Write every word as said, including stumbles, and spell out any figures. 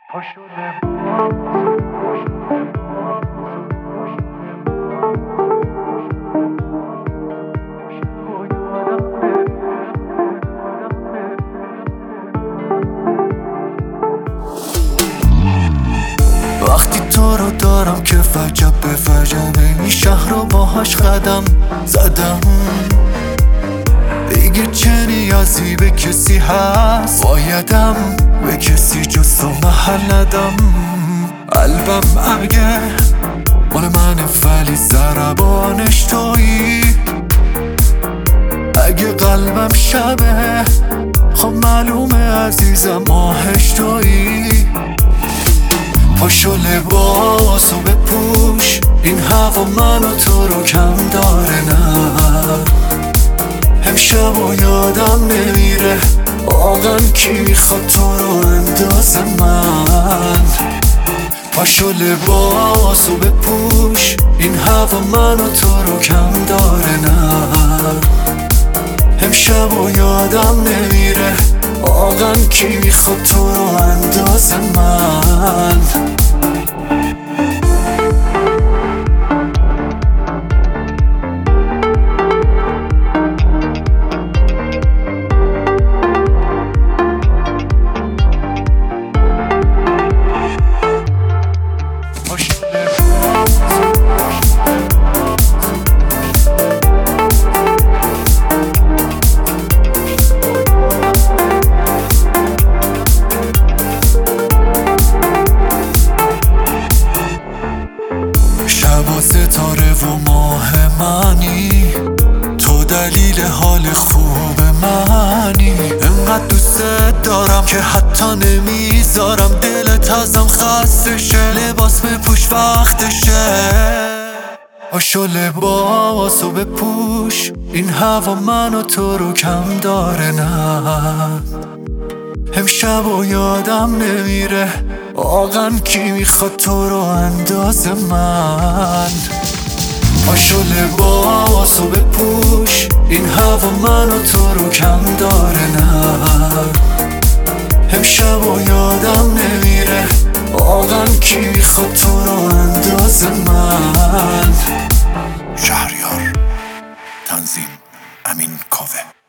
وقتی تو رو دارم که فجب به فجب این شهر رو باهاش قدم زدم، دیگه چه نیازی به کسی هست؟ بایدم به کسی جز تو محل ندم. قلبم اگه مال منه ولی ضربانش تویی، اگه قلبم شبه خب معلومه عزیزم آهش تویی. پاشو لباسو بپوش، این هوا من و تو رو کم داره. نه امشب و یادم نمیره واقعا کی میخواد تو رو انداز من. پاشو لباسو بپوش، این هوا من و تو رو کم داره. نه امشب و یادم نمیره واقعا کی میخواد تو رو انداز من. شب ستاره و ماه منی، تو دلیل حال خوب منی. انقدر دوست دارم که حتی نمیذارم دلت ازم خسته شه. لباس بپوش وقتشه، پاشو لباسو بپوش، این هوا من و تو رو کم داره. نه امشب و یادم نمیره واقعا کی میخواد تو رو انداز من. پاشو لباسو بپوش، این هوا من و تو رو کم داره. نه امشب و یادم نمیره واقعا کی میخواد تو رو انداز من. شهریار، تنظیم امین کاوه.